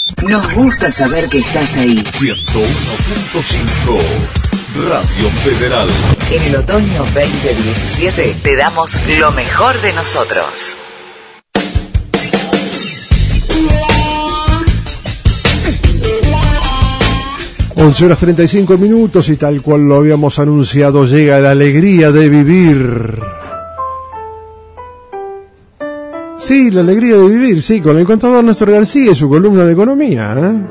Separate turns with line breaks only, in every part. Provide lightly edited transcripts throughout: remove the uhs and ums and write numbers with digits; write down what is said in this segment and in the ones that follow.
Nos gusta saber que estás ahí.
101.5 Radio Federal.
En el otoño 2017 te damos lo mejor de nosotros.
Once horas 35 minutos y tal cual lo habíamos anunciado, llega la alegría de vivir. Sí, la alegría de vivir, sí, con el contador Néstor García y su columna de economía, ¿eh?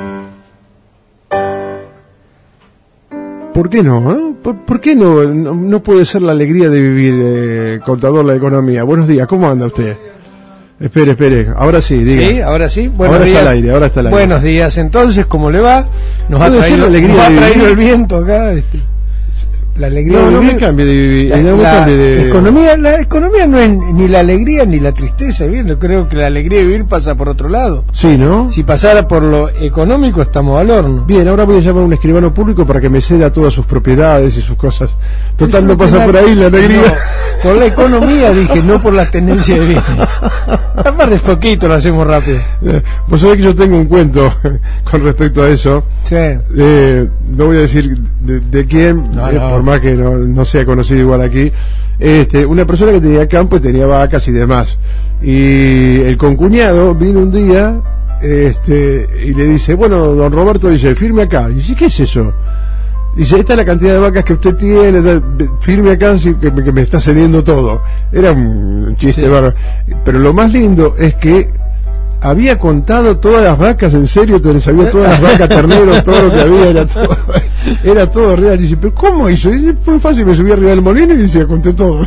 ¿Por qué no? ¿Por qué no puede ser la alegría de vivir, contador la economía? Buenos días, ¿cómo anda usted? Espere, ahora sí, diga.
Sí, ahora sí. Buenos
ahora
días.
Ahora está al aire.
Buenos días, entonces, ¿cómo le va? Nos ha traído el viento acá. La alegría de vivir.
No me cambie de vivir.
La economía no es ni la alegría ni la tristeza. Bien, yo creo que la alegría de vivir pasa por otro lado.
Sí, ¿no?
Si pasara por lo económico, estamos al horno.
Bien, ahora voy a llamar a un escribano público para que me ceda todas sus propiedades y sus cosas. Total, no pasa por ahí la alegría.
No, por la economía, dije, no por las tendencias de bienes. Aparte, poquito lo hacemos rápido.
Vos sabés que yo tengo un cuento con respecto a eso.
Sí.
No voy a decir de quién, por más que no sea conocido igual aquí. Una persona que tenía campo y tenía vacas y demás. Y el concuñado vino un día y le dice, bueno, don Roberto, dice, firme acá. Y dice, ¿qué es eso? Dice, esta es la cantidad de vacas que usted tiene, firme acá que me está cediendo todo. Era un chiste bárbaro. Pero lo más lindo es que había contado todas las vacas, en serio, sabía todas las vacas, terneros, todo lo que había, era todo real. Dice, pero ¿cómo hizo? Dice, fue fácil, me subí arriba del molino y dice, conté todo.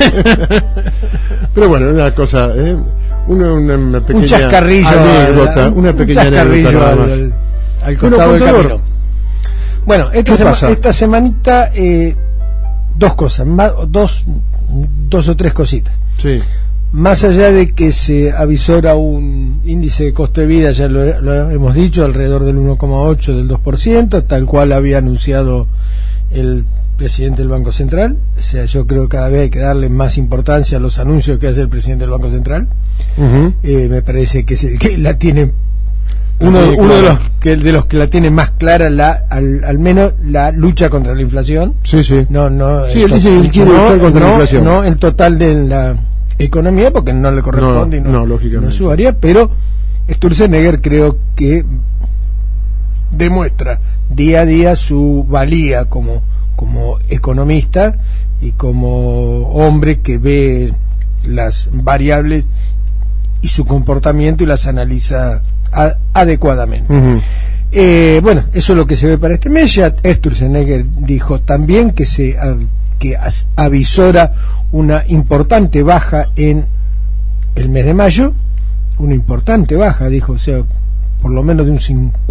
Pero bueno, una cosa, una pequeña
un chascarrillo,
anécdota, una pequeña anécdota
al costado del camino. Bueno, esta semanita, dos cosas, dos o tres cositas.
Sí.
Más allá de que se avisora un índice de costo de vida, ya lo hemos dicho, alrededor del 1,8, del 2%, tal cual había anunciado el presidente del Banco Central. O sea, yo creo que cada vez hay que darle más importancia a los anuncios que hace el presidente del Banco Central. Uh-huh. Me parece que es el que la tiene uno de los que la tiene más clara, al menos la lucha contra la inflación.
Sí.
Sí,
él dice que él quiere luchar contra la inflación.
No el total de la economía, porque no le corresponde, lógicamente. No su área, pero Sturzenegger creo que demuestra día a día su valía como economista y como hombre que ve las variables y su comportamiento y las analiza adecuadamente. Uh-huh. Bueno, eso es lo que se ve para este mes. Ya Sturzenegger dijo también que avisora una importante baja en el mes de mayo, una importante baja, dijo, o sea, por lo menos de un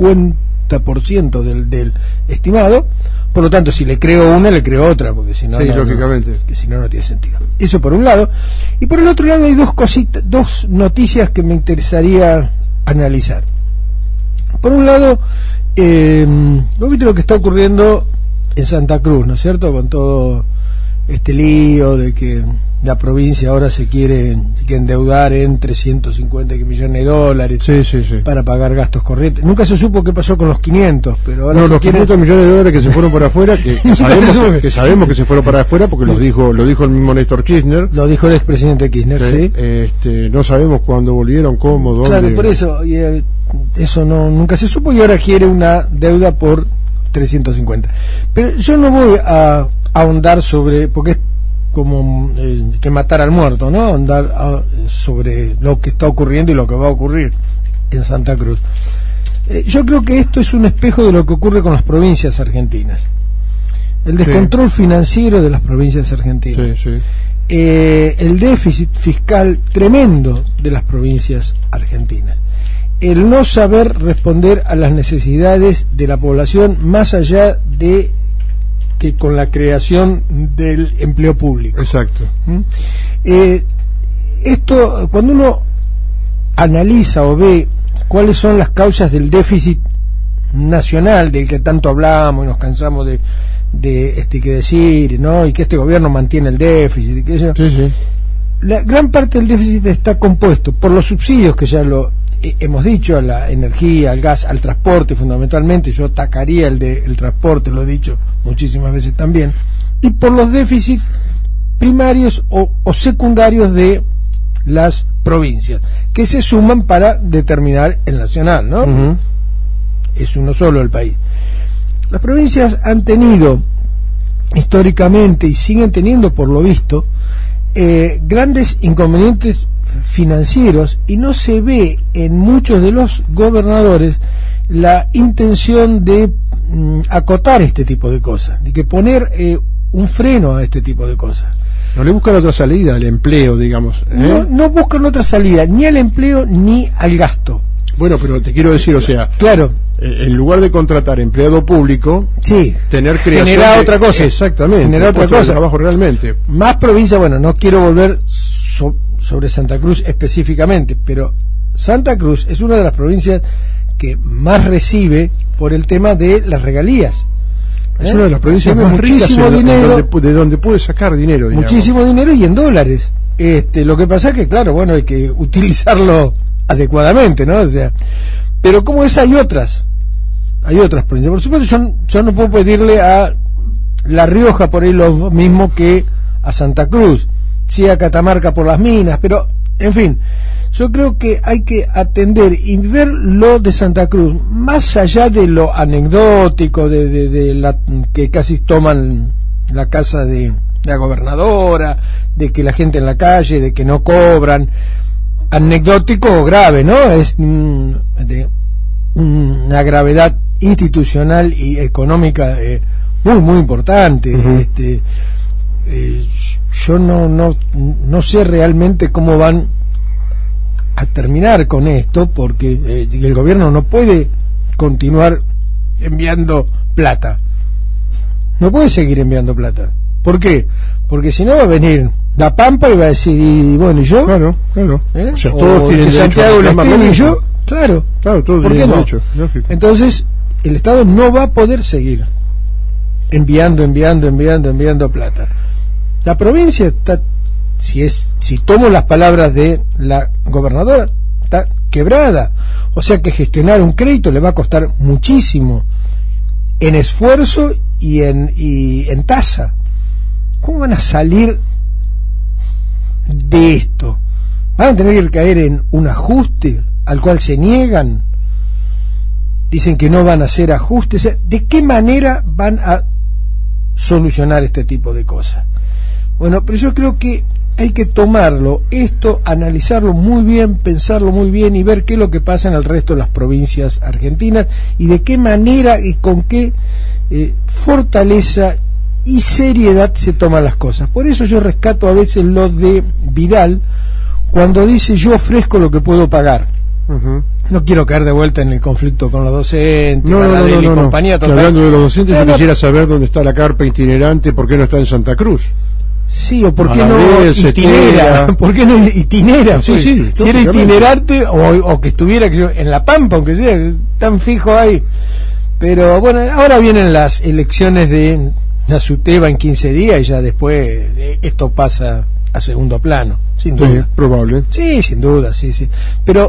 50% del estimado. Por lo tanto, si le creo una, le creo otra, porque si no,
lógicamente,
si no tiene sentido. Eso por un lado. Y por el otro lado hay dos noticias que me interesaría analizar. Por un lado, ¿no viste lo que está ocurriendo en Santa Cruz, no es cierto? Con todo este lío de que la provincia ahora se quiere endeudar en 350 millones de dólares para pagar gastos corrientes. Nunca se supo qué pasó con los 500, pero ahora
los 500 millones de dólares que se fueron para afuera, que sabemos que se fueron para afuera porque lo dijo el mismo Néstor Kirchner.
Lo dijo el expresidente Kirchner, sí.
No sabemos cuándo volvieron, cómo, dónde.
Claro, por eso, eso nunca se supo, y ahora quiere una deuda por 350. Pero yo no voy a ahondar sobre, porque es como que matar al muerto, ¿no? Ahondar sobre lo que está ocurriendo y lo que va a ocurrir en Santa Cruz. Yo creo que esto es un espejo de lo que ocurre con las provincias argentinas. El descontrol financiero de las provincias argentinas. El déficit fiscal tremendo de las provincias argentinas. El no saber responder a las necesidades de la población más allá de que con la creación del empleo público.
Exacto.
Esto, cuando uno analiza o ve cuáles son las causas del déficit nacional del que tanto hablamos y nos cansamos de que decir, ¿no? Y que este gobierno mantiene el déficit y que eso.
Sí.
La gran parte del déficit está compuesto por los subsidios que ya lo hemos dicho, a la energía, al gas, al transporte fundamentalmente. Yo atacaría el transporte, lo he dicho muchísimas veces también, y por los déficits primarios o secundarios de las provincias, que se suman para determinar el nacional, ¿no? Uh-huh. Es uno solo el país. Las provincias han tenido históricamente y siguen teniendo, por lo visto, grandes inconvenientes financieros, y no se ve en muchos de los gobernadores la intención de acotar este tipo de cosas, de que poner un freno a este tipo de cosas.
No le buscan otra salida al empleo, digamos, ¿eh?
No buscan otra salida, ni al empleo ni al gasto.
Bueno, pero te quiero decir, o sea,
claro,
en lugar de contratar empleado público,
sí,
tener creación
generar otra cosa.
Exactamente,
generar otra cosa.
Trabajo realmente.
Más provincia, bueno, no quiero volver sobre Santa Cruz específicamente, pero Santa Cruz es una de las provincias que más recibe por el tema de las regalías.
Es una de las provincias más ricas de donde puede sacar dinero, digamos.
Muchísimo dinero, y en dólares. Lo que pasa es que, claro, bueno, hay que utilizarlo adecuadamente, ¿no? O sea, pero como es, hay otras provincias. Por supuesto, yo no puedo pedirle a La Rioja por ahí lo mismo que a Santa Cruz, sí, a Catamarca por las minas, pero en fin, yo creo que hay que atender y ver lo de Santa Cruz más allá de lo anecdótico de la que casi toman la casa de la gobernadora, de que la gente en la calle, de que no cobran. Anecdótico o grave, ¿no? Es de una gravedad institucional y económica muy muy importante. Uh-huh. Yo no sé realmente cómo van a terminar con esto, porque el gobierno no puede continuar enviando plata, no puede seguir enviando plata. ¿Por qué? Porque si no va a venir La Pampa y va a decir, y bueno, ¿y yo?
Claro.
O
sea, todos tienen
Santiago del Estero, y yo, claro,
todos
¿por qué no?
Derecho,
entonces el Estado no va a poder seguir enviando plata. La provincia está, si tomo las palabras de la gobernadora, está quebrada. O sea que gestionar un crédito le va a costar muchísimo en esfuerzo y en tasa. ¿Cómo van a salir de esto? ¿Van a tener que caer en un ajuste al cual se niegan? Dicen que no van a hacer ajustes. O sea, ¿de qué manera van a solucionar este tipo de cosas? Bueno, pero yo creo que hay que tomarlo, esto, analizarlo muy bien, pensarlo muy bien y ver qué es lo que pasa en el resto de las provincias argentinas y de qué manera y con qué fortaleza y seriedad se toman las cosas. Por eso yo rescato a veces lo de Vidal cuando dice yo ofrezco lo que puedo pagar. Uh-huh. No quiero caer de vuelta en el conflicto con los docentes, y compañía.
Total. Hablando de los docentes, yo quisiera saber dónde está la carpa itinerante, por qué no está en Santa Cruz.
Sí, o por qué no itinera. ¿Por qué no itinera?
Sí, sí,
si era itinerante o que estuviera en La Pampa, aunque sea tan fijo ahí. Pero bueno, ahora vienen las elecciones de Nasuteva en 15 días y ya después esto pasa a segundo plano, sin duda.
Sí, probable.
Sí, sin duda, sí. Pero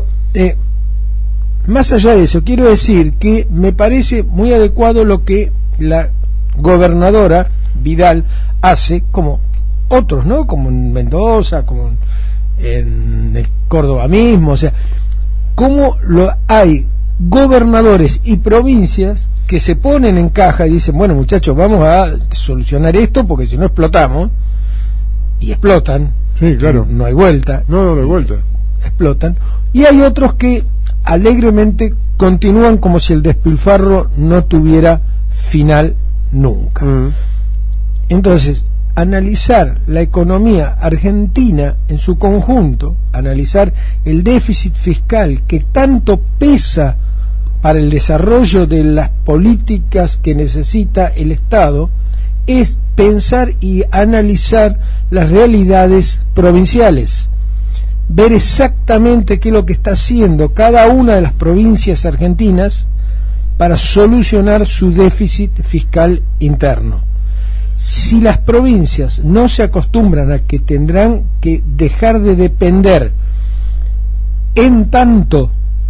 más allá de eso, quiero decir que me parece muy adecuado lo que la gobernadora Vidal hace, como otros, ¿no? Como en Mendoza, como en el Córdoba mismo, o sea, como hay gobernadores y provincias que se ponen en caja y dicen, bueno, muchachos, vamos a solucionar esto porque si no explotamos, y explotan.
Sí, claro.
No hay vuelta.
No hay vuelta.
Explotan. Y hay otros que alegremente continúan como si el despilfarro no tuviera final nunca. Entonces, analizar la economía argentina en su conjunto, analizar el déficit fiscal que tanto pesa para el desarrollo de las políticas que necesita el Estado, es pensar y analizar las realidades provinciales, ver exactamente qué es lo que está haciendo cada una de las provincias argentinas para solucionar su déficit fiscal interno. Si las provincias no se acostumbran a que tendrán que dejar de depender en tanto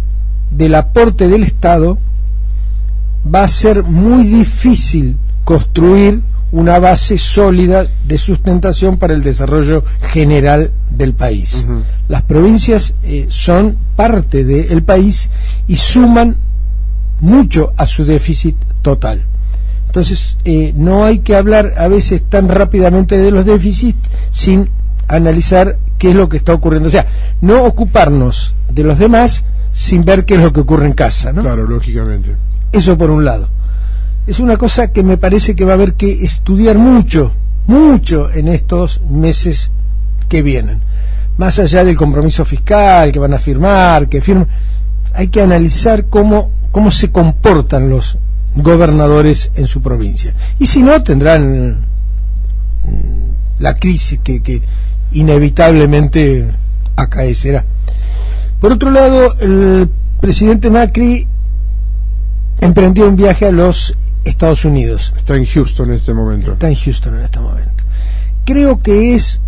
del aporte del Estado, va a ser muy difícil construir una base sólida de sustentación para el desarrollo general del país. Las provincias son parte del país y suman mucho a su déficit total. Entonces, no hay que hablar a veces tan rápidamente de los déficits sin analizar qué es lo que está ocurriendo. O sea, no ocuparnos de los demás sin ver qué es lo que ocurre en casa, ¿no?
Claro, lógicamente.
Eso por un lado. Es una cosa que me parece que va a haber que estudiar mucho en estos meses que vienen. Más allá del compromiso fiscal que van a firmar, hay que analizar cómo se comportan los gobernadores en su provincia. Y si no, tendrán la crisis que inevitablemente acaecerá. Por otro lado, el presidente Macri emprendió un viaje a los Estados Unidos.
Está en Houston en este momento.
Creo que es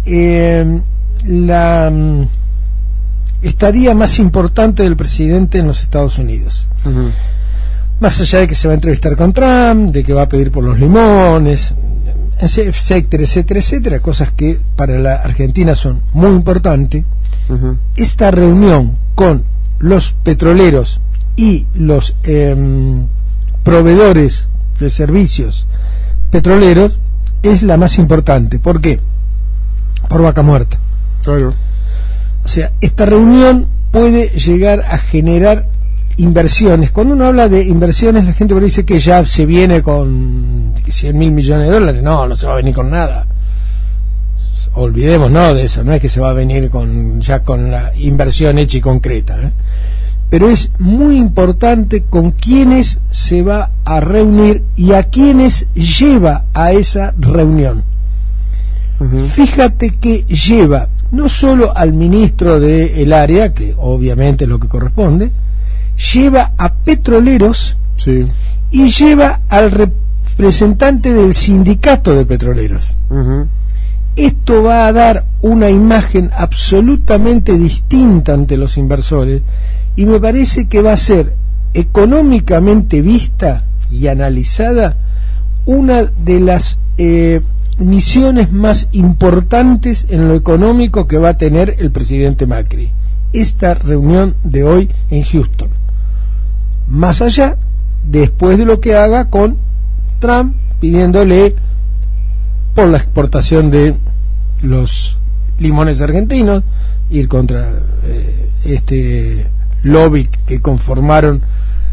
la estadía más importante del presidente en los Estados Unidos. Más allá de que se va a entrevistar con Trump, de que va a pedir por los limones, etcétera, cosas que para la Argentina son muy importantes. Esta reunión con los petroleros y los proveedores de servicios petroleros es la más importante. ¿Por qué? Por Vaca Muerta.
Claro.
O sea, esta reunión puede llegar a generar inversiones. Cuando uno habla de inversiones, la gente dice que ya se viene con 100.000 millones de dólares. No se va a venir con nada. Olvidemos, de eso. No es que se va a venir con la inversión hecha y concreta, Pero es muy importante con quiénes se va a reunir y a quiénes lleva a esa reunión. Fíjate que lleva no solo al ministro del área, que obviamente es lo que corresponde, lleva a petroleros,
sí,
y lleva al representante del sindicato de petroleros. Esto va a dar una imagen absolutamente distinta ante los inversores, y me parece que va a ser económicamente vista y analizada una de las misiones más importantes en lo económico que va a tener el presidente Macri. Esta reunión de hoy en Houston, más allá después de lo que haga con Trump pidiéndole por la exportación de los limones argentinos, ir contra este lobby que conformaron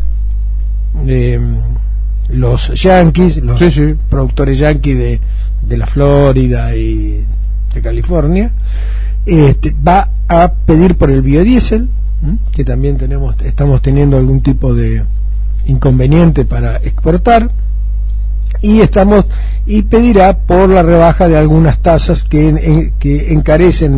los yanquis, los productores yanquis de la Florida y de California. Va a pedir por el biodiesel, que también estamos teniendo algún tipo de inconveniente para exportar, y pedirá por la rebaja de algunas tasas que encarecen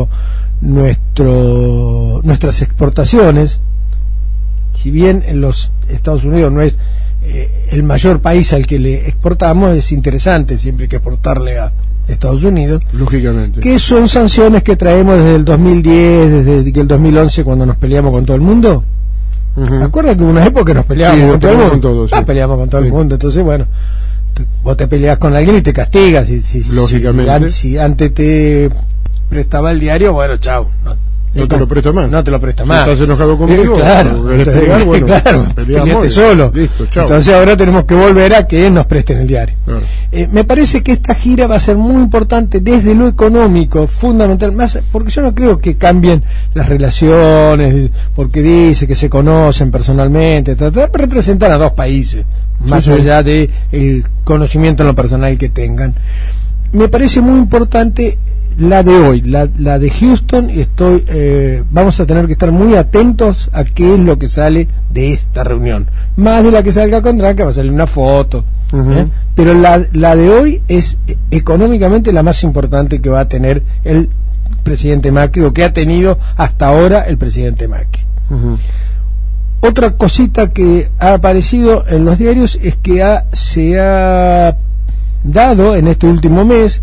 nuestras exportaciones. Si bien en los Estados Unidos no es el mayor país al que le exportamos, es interesante siempre que exportarle a Estados Unidos,
lógicamente,
que son sanciones que traemos desde el 2010, desde el 2011, cuando nos peleamos con todo el mundo. ¿Acuerdas que hubo una época que nos peleábamos con todo el mundo? Peleamos con todo el mundo. Entonces, bueno, vos te peleas con alguien y te castigas.
Lógicamente.
Si antes te prestaba el diario, bueno, chao.
No te lo presta más.
No te lo presta más.
Si estás enojado conmigo,
claro, peleaste solo.
Listo, chao.
Entonces ahora tenemos que volver a que nos presten el diario. Claro. Me parece que esta gira va a ser muy importante desde lo económico, fundamental, más porque yo no creo que cambien las relaciones, porque dice que se conocen personalmente, representan a dos países, más allá de el conocimiento en lo personal que tengan. Me parece muy importante la de hoy, la de Houston. Vamos a tener que estar muy atentos a qué es lo que sale de esta reunión, más de la que salga con Trump, que va a salir una foto, pero la de hoy es económicamente la más importante que va a tener el presidente Macri, o que ha tenido hasta ahora el presidente Macri. Otra cosita que ha aparecido en los diarios es que se ha dado en este último mes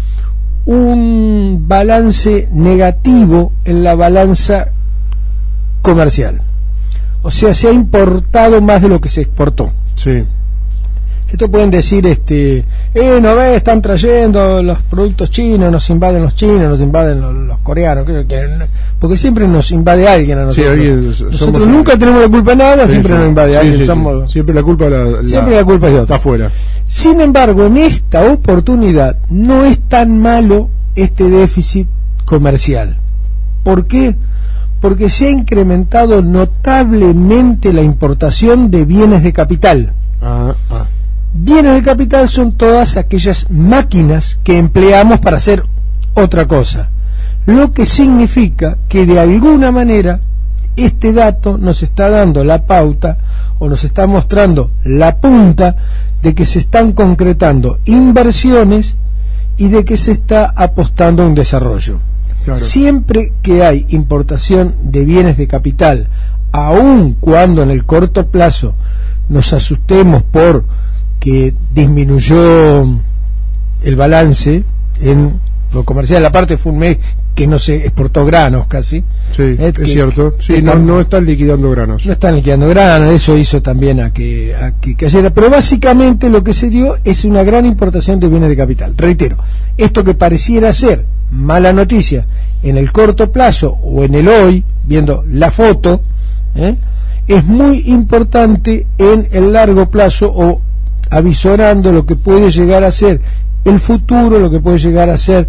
un balance negativo en la balanza comercial. O sea, se ha importado más de lo que se exportó.
Sí.
Esto pueden decir, no ves, están trayendo los productos chinos, nos invaden los chinos, nos invaden los coreanos, porque siempre nos invade alguien a nosotros.
Sí,
nosotros nunca tenemos la culpa de nada, siempre nos invade alguien.
Sí. Siempre la culpa
siempre la culpa es de otro.
Está afuera.
Sin embargo, en esta oportunidad no es tan malo este déficit comercial. ¿Por qué? Porque se ha incrementado notablemente la importación de bienes de capital. Bienes de capital son todas aquellas máquinas que empleamos para hacer otra cosa, lo que significa que de alguna manera este dato nos está dando la pauta o nos está mostrando la punta de que se están concretando inversiones y de que se está apostando a un desarrollo. Claro. Siempre que hay importación de bienes de capital, aun cuando en el corto plazo nos asustemos por que disminuyó el balance en lo comercial, la parte fue un mes que no se exportó granos casi.
Sí, es cierto. Sí, no están liquidando granos.
No están liquidando granos, eso hizo también a que cayera. Pero básicamente lo que se dio es una gran importación de bienes de capital. Reitero, esto que pareciera ser mala noticia en el corto plazo o en el hoy, viendo la foto, es muy importante en el largo plazo o avisorando lo que puede llegar a ser el futuro, lo que puede llegar a ser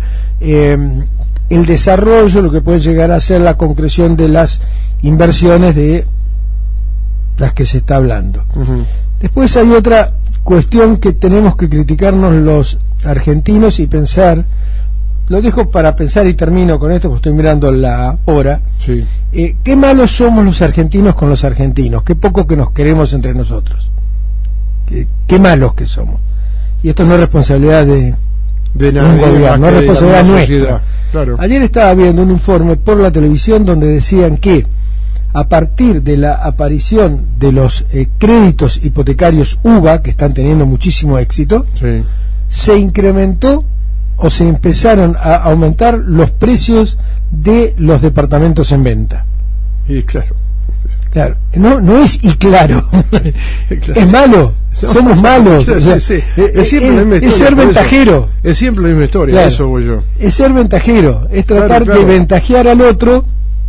el desarrollo, lo que puede llegar a ser la concreción de las inversiones de las que se está hablando. Después hay otra cuestión que tenemos que criticarnos los argentinos y pensar, lo dejo para pensar y termino con esto porque estoy mirando la hora.
Sí.
Qué malos somos los argentinos con los argentinos, qué poco que nos queremos entre nosotros, qué malos que somos. Y esto no es responsabilidad de un gobierno, no es responsabilidad nuestra.
Claro.
Ayer estaba viendo un informe por la televisión donde decían que a partir de la aparición de los créditos hipotecarios UVA, que están teniendo muchísimo éxito,
sí,
se incrementó o se empezaron a aumentar los precios de los departamentos en venta.
Y claro,
no es y claro, es malo, somos malos.
O sea, sí. Es siempre la misma historia,
es ser ventajero.
Es siempre la misma historia,
claro,
eso voy yo.
Es ser ventajero, es tratar de ventajear al otro,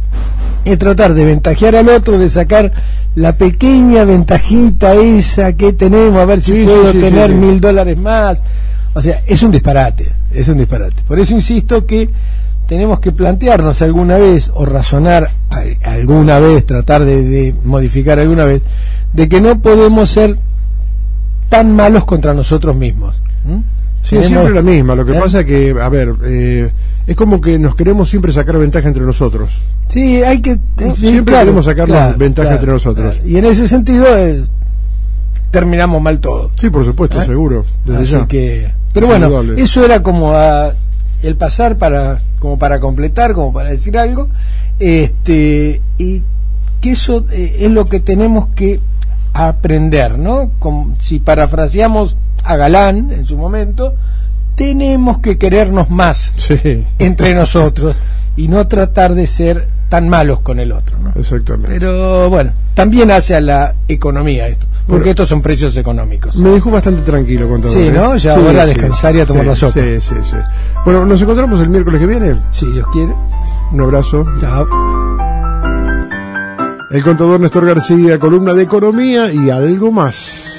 de sacar la pequeña ventajita esa que tenemos, a ver si puedo tener $1.000 más. O sea, es un disparate. Por eso insisto que tenemos que plantearnos alguna vez o razonar alguna vez, tratar de modificar alguna vez, de que no podemos ser tan malos contra nosotros mismos.
Sí, es siempre la misma. Lo que pasa es que, a ver, es como que nos queremos siempre sacar ventaja entre nosotros.
Sí, hay que...
siempre queremos sacarnos ventaja entre nosotros.
Y en ese sentido terminamos mal todo.
Sí, por supuesto, seguro.
Así ya. Pero bueno, eso era como el pasar como para completar, como para decir algo, y que eso es lo que tenemos que aprender, ¿no? Si parafraseamos a Galán en su momento, tenemos que querernos más entre nosotros y no tratar de ser tan malos con el otro, ¿no?
Exactamente.
Pero bueno, también hace a la economía esto, porque estos son precios económicos.
Me dejó bastante tranquilo, contador.
Sí, ¿no? Ya ahora a descansar y a tomar la sopa.
Sí. Bueno, ¿nos encontramos el miércoles que viene?
Si Dios quiere.
Un abrazo.
Chao.
El contador Néstor García, columna de economía y algo más.